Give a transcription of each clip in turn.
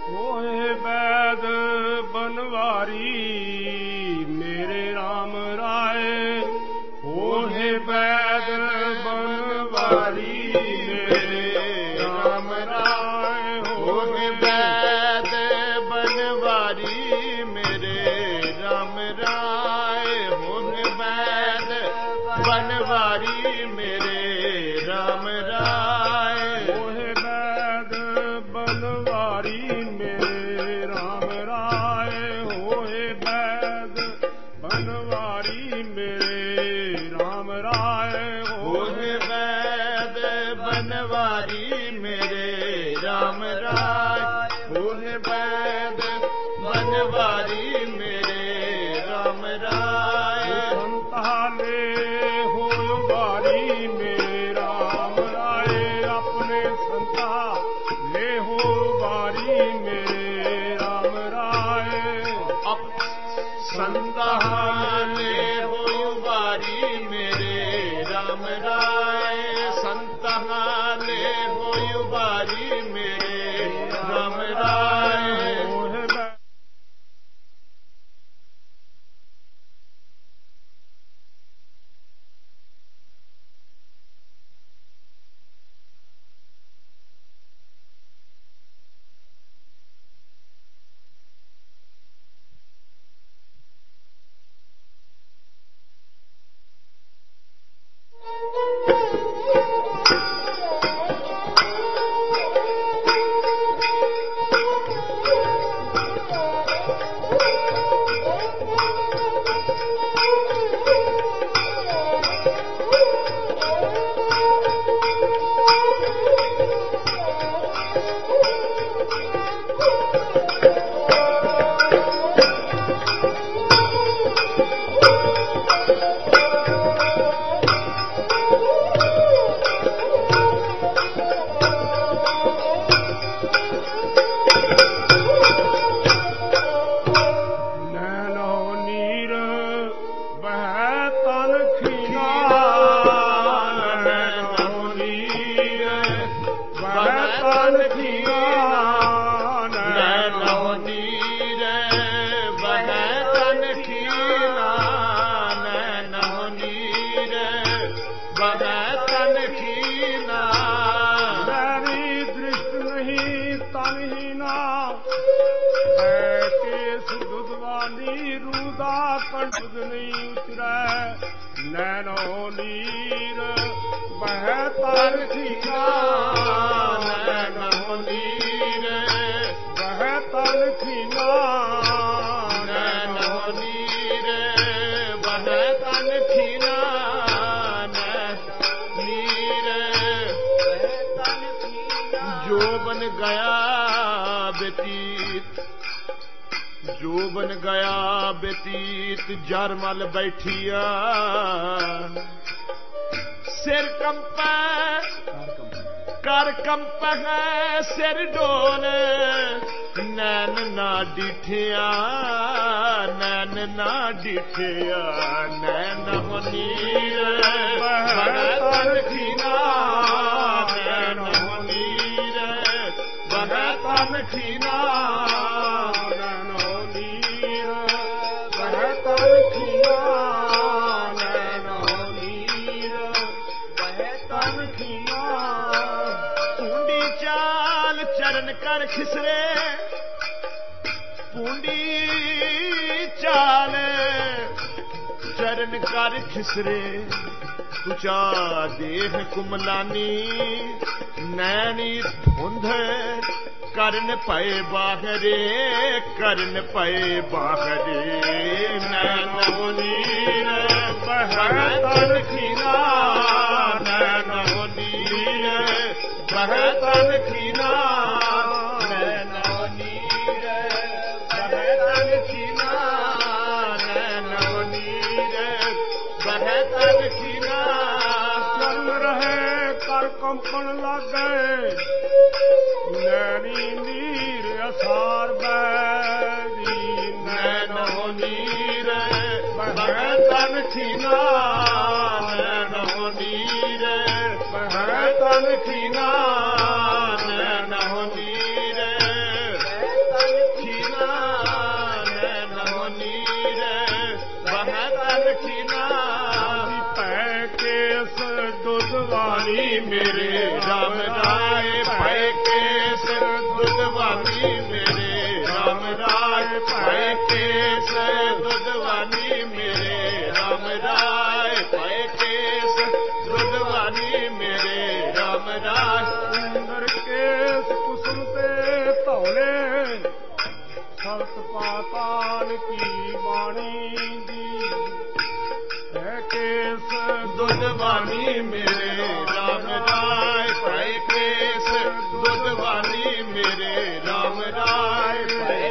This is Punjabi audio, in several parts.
ਹੋਏ ਵੈਦ ਬਨਵਾਰੀ ਮੇਰੇ RAM ਰਾਏ, ਹੋਏ ਵੈਦ ਬਨਵਾਰੀ ਮੇਰੇ RAM ਰਾਏ, ਹੋਏ ਵੈਦ ਬਨਵਾਰੀ ਮੇਰੇ RAM ਰਾਏ, ਹੋਏ ਵੈਦ ਬਨਵਾਰੀ ਮੇਰੇ RAM ਰਾਏ, ਹੋਏ ਵੈਦ ਬਨਵਾਰੀ ਮੇਰੇ RAM ਰਾਏ, ਹੋਏ ਵੈਦ ਬਨਵਾਰੀ ਮੇਰੇ RAM ਰਾਏ, ਹੋਏ ਵੈਦ ਬਨਵਾਰੀ ਮੇਰੇ RAM ਰਾਏ, ਹੋਏ ਵੈਦ ਬਨਵਾਰੀ ਮੇਰੇ RAM ਰਾਏ, ਸੰਤਾਲੇ ਹੋਇ ਵਾਰੀ ਮੇਰੇ RAM ਰਾਏ, ਆਪਣੇ ਸੰਤਾ ਲੈ ਹੋ ਵਾਰੀ ਮੇਰੇ RAM ਰਾਏ, ਸੰਤਾ ਲੈ ਹੋਇ ਵਾਰੀ ਮੇਰੇ RAM ਰਾਏ, ਸੰਤਾ ਲੈ ਹੋਇ ਵਾਰੀ ਮੇਰੇ RAM ਰਾਏ, ਨੈਣੋ ਨੀਰ ਬਹਿ ਤਨ ਖੀਨਾ, ਨੈਣੋ ਨੀਰ ਬਹਿ ਤਨ ਖੀਨਾ, ਨੈਣੋ ਨੀਰ ਬਹਿ ਤਨ ਖੀਨਾ, ਨੀਰ ਬਹਿ ਤਨ ਖੀਨਾ, ਜੋ ਬਨ ਗਿਆ ਬਤੀਤ, ਜੋ ਬਨ ਗਿਆ ਬਤੀਤ ਜਰ ਮਲ ਬੈਠੀਆ, ਸਿਰ ਕੰਪੈ ਕਰ ਕੰਪੈ ਸਿਰ ਡੋਲ, ਨੈਣ ਨਾ ਡਿਠਿਆ, ਨੈਣ ਨਾ ਡਿਠਿਆ, ਨੈਣ ਹੋ ਨੀਰ ਬਹਿ ਤਨ ਖੀਨਾ, ਨੈਣ ਹੋ ਨੀਰ ਬਹਿ ਤਨ ਖੀਨਾ, ਕਰ ਖਿਸਰੇ ਪੂੰਡੀ ਚਾਲ, ਚਰਨ ਕਰ ਖਿਸਰੇ ਤੁਚਾ ਦੇਹ ਕੁਮਲਾਨੀ, ਨੈਣੀ ਧੁੰਧ ਕਰਨ ਪਏ ਬਾਹਰੇ, ਕਰਨ ਪਏ ਬਾਹਰੇ, ਨੈਣੋ ਨੀਰ ਬਹਿ ਤਨ ਖੀਨਾ, ਨੈਣੋ ਨੀਰ ਬਹਿ ਤਨ ਖੀਨਾ, ਨੈਣੋ ਨੀਰ ਬਹਿ ਤਨ ਖੀਨਾ, ਨੈਣੋ ਨੀਰ ਬਹਿ ਤਨ ਖੀਨਾ, ਚਰਨ ਰਹੇ ਕਰ ਕੰਪਣ ਲਾਗੇ, ਨੈਣੀ ਨੀਰ ਅਸਾਰ ਬੈਦੀ, ਨੈਣੋ ਨੀਰ ਬਹਿ ਤਨ ਖੀਨਾ, ਨੈਣੋ ਨੀਰ ਬਹਿ ਤਨ ਖੀਨਾ, ਨੈਣੋ ਨੀਰ दुधवानी मेरे राम राय भय केस दुधवानी मेरे राम राय भय केस दुधवानी मेरे राम राय भय केस दुधवानी मेरे राम राय सुंदर केस कुसुम ते धौले सत पाताल की वाणी दी है केस दुधवानी मेरे राम राय भय केस दुधवानी मेरे राम राय भय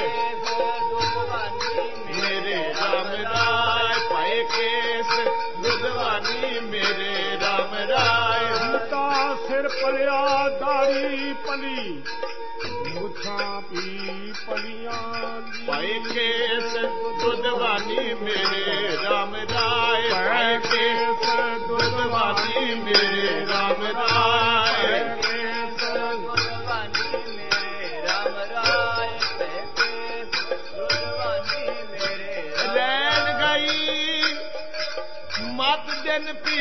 मेरे राम राय भय केस दुधवानी मेरे राम राय मुद्दा सिर पलिया दाढ़ी पली मुछा पी पलियां भय केस दुधवानी मेरे राम राय भय केस दुधवानी मेरे राम राय रैन गई मत दिन पी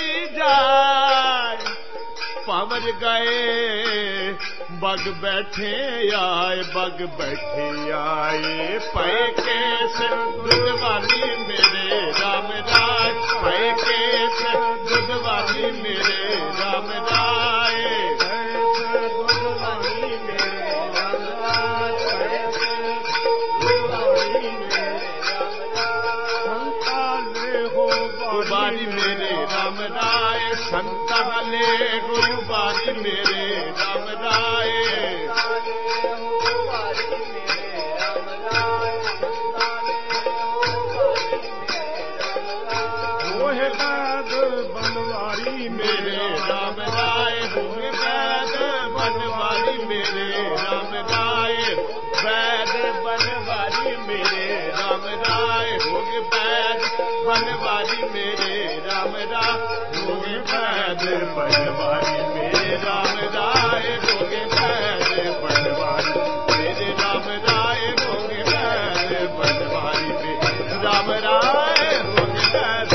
जाए पवर गए बग बैठे आए बग बैठे आए भय केस दुधवानी मेरे राम राय भय केस दुधवानी मेरे राम राय दुधवानी मेरे राम राय बारी मेरे राम राय संताले गुरु बारी मेरे राम राय होए वैद बनवारी मेरे राम राय होए वैद बनवारी मेरे राम राय वैद बनवारी मेरे राम राय होए वैद बनवारी मेरे राम राय होए वैद बनवारी मेरे राम राय होए वैद बनवारी मेरे राम राय होए वैद बनवारी मेरे राम राय होए वैद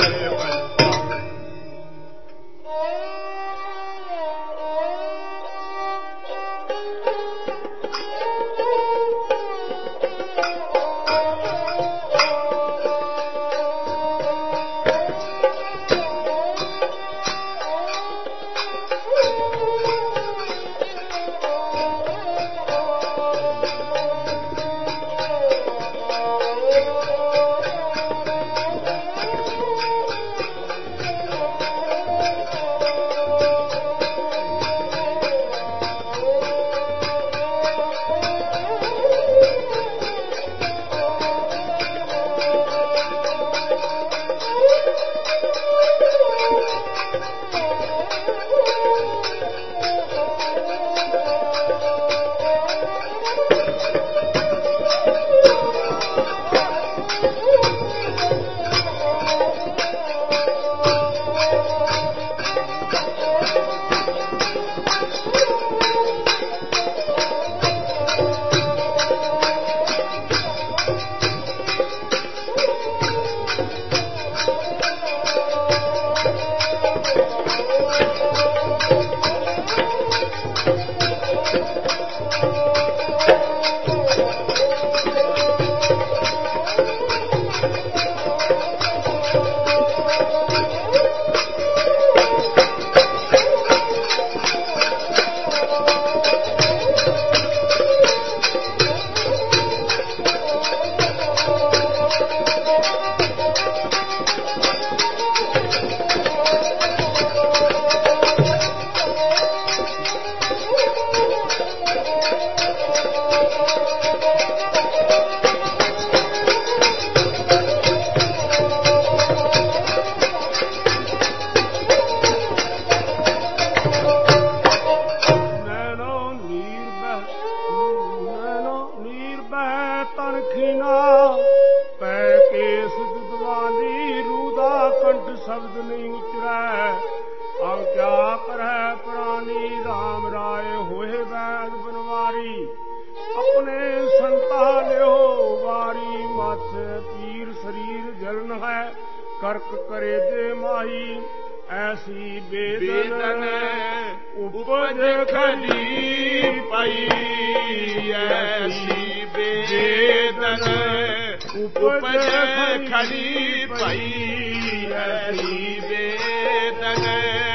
शब्द नहीं उतरै अब क्या करह प्राणी राम राय होए वैद बनवारी अपने संता लियो वारी मत पीर शरीर जलन है कर्क करे दे माही ਐਸੀ ਬੇਦਨ ਉਪਜ ਖਰੀ ਪਈ ਐਸੀ ਬੇਦਨ ਉਪਜ ਖਰੀ ਪਈ ਐਸੀ ਬੇਦਨ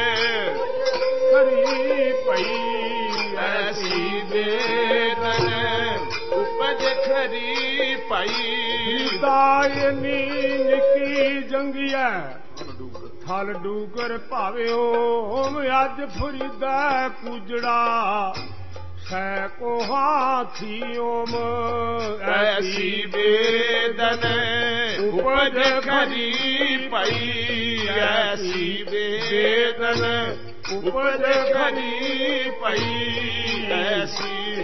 ਖਰੀ ਪਈ ਐਸੀ ਬੇਦਨ ਉਪਜ ਖਰੀ ਪਈ ਦਾਇਨੀ ਨਿੱਕੀ ਜੰਗੀਐ ਥਲ ਡੂਗਰ ਭਾਵਿਓ ਅੱਜ ਫੁਰੀਦਾ ਕੁਜੜਾ ਸੈ ਕੋ ਹਾਥੀ ਓਮ ਐਸੀ ਬੇਦਨ ਉਪਜ ਖਰੀ ਪਈ ਐਸੀ ਬੇਦਨ ਉਪਜ ਖਰੀ ਪਈ ਐਸੀ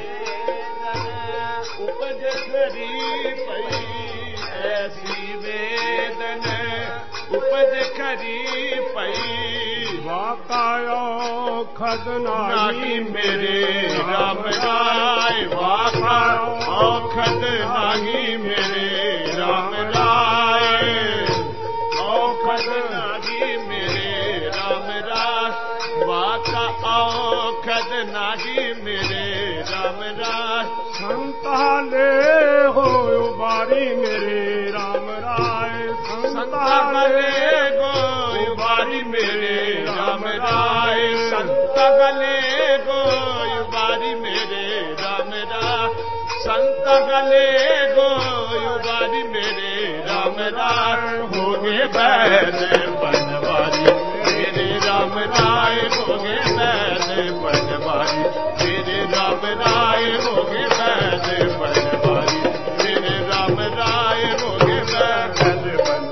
ਉਪਜ ਖਰੀ ਪਈ ਐਸੀ ਬੇਦਨ ਉਪਜ ਖਰੀ ਪਈ ਵਾਕਾਇਓ ਖਦਨਾਹੀ ਮੇਰੇ ਰਾਮ ਰਾਏ ਵਾਕਾਇਓ ਖਦਨਾਹੀ ਮੇਰੇ ਰਾਮ ਰਾਏ ਔਖਦ ਨਾਹੀ ਮੇਰੇ ਰਾਮ ਰਾਏ ਵਾਕਾਇਓ ਖਦਨਾਹੀ ਮੇਰੇ ਰਾਮ ਰਾਏ ਸੰਤਾਲੇ ਹੋਇ ਬਾਰੀ ਮੇਰੇ ਰਾਮ ਰਾਏ ਸੰਤਾਲੇ ਗੋਇ ਬਾਰੀ ਮੇਰੇ ਰਾਮ ਰਾਏ ਸੰਤਗਲੇ ਗੋਇ ਬਾਰੀ ਮੇਰੇ ਰਾਮ ਰਾਏ ਸੰਤਗਲੇ ਗੋਇ ਬਾਰੀ ਮੇਰੇ ਰਾਮ ਰਾਏ ਹੋ ਗਏ ਬੈਦ ਬਨਵਾਰੀ ਮੇਰੇ ਰਾਮ ਰਾਏ ਹੋ ਗਏ ਬੈਦ ਬਨਵਾਰੀ ਮੇਰੇ ਰਾਮ ਰਾਏ ਹੋ ਗਏ ਬੈਦ ਬਨਵਾਰੀ ਮੇਰੇ ਰਾਮ ਰਾਏ ਹੋ ਗਏ ਬੈਦ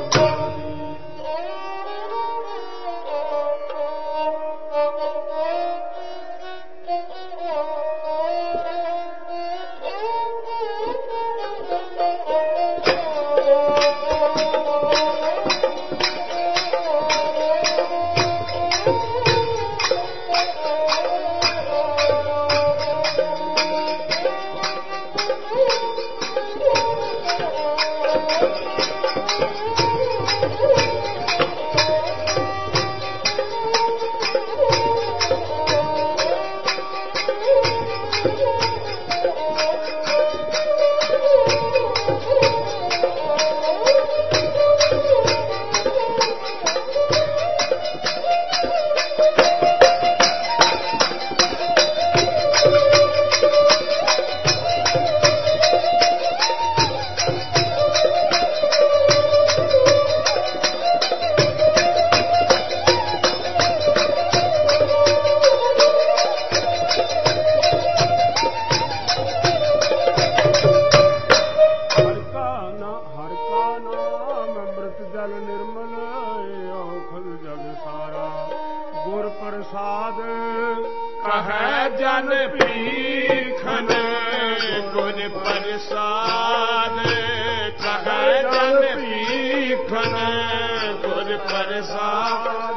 ਜਨ ਭੀਖਨ ਗੁਰ ਪ੍ਰਸਾਦ ਕਹੈ ਜਨ ਭੀਖਨ ਗੁਰ ਪ੍ਰਸਾਦ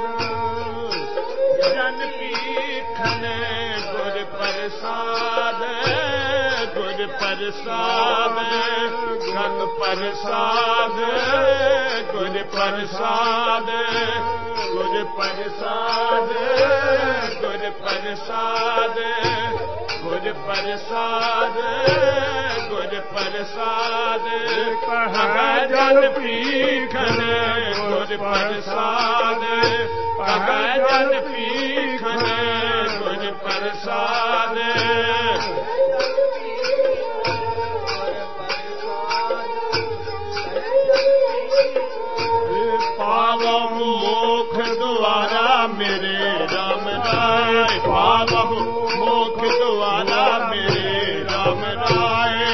ਜਨ ਭੀਖਨ ਗੁਰ ਪ੍ਰਸਾਦ ਗੁਰ ਪ੍ਰਸਾਦ ਗੰਗ ਪ੍ਰਸਾਦ ਗੁਰ ਪ੍ਰਸਾਦ ਗੁਰ ਪ੍ਰਸਾਦ ਗੁਰ ਪ੍ਰਸਾਦ ਗੁਰ ਪ੍ਰਸਾਦ ਗੁਰ ਪ੍ਰਸਾਦ ਕਹੈ ਜਨ ਭੀਖਨ ਗੁਰ ਪ੍ਰਸਾਦ ਕਹੈ ਜਨ ਭੀਖਨ ਗੁਰ ਪ੍ਰਸਾਦ ਪਾਵਹੁ ਮੋਖ ਦੁਆਰਾ ਮੇਰੇ ਰਾਮ ਰਾਏ ਪਾਵਹੁ ਮੋਖ ਦੁਆਰਾ ਮੇਰੇ ਰਾਮ ਰਾਏ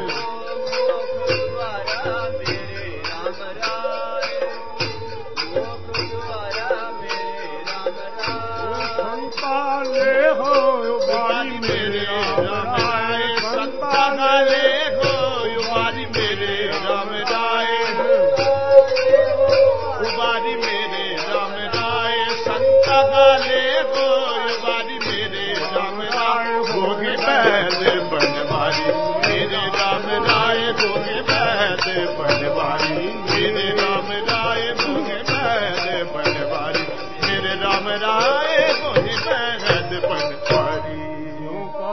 ਸੰਤਾਲੇ ਹੋ ਬਾਰੀ ਮੇਰੇ ਰਾਮ ਰਾਏ ਸੰਤਾਲੇ ਹੋ ਬਾਰੀ ਮੇਰੇ ਰਾਮ ਰਾਏ ਉਬਾਰੀ ਮੇਰੇ ਰਾਮ ਰਾਏ ਸੰਤਾ ਗਾਲੇ ਗੋ ਉਬਾਰੀ ਮੇਰੇ ਰਾਮ ਰਾਏ ਹੋ ਗਏ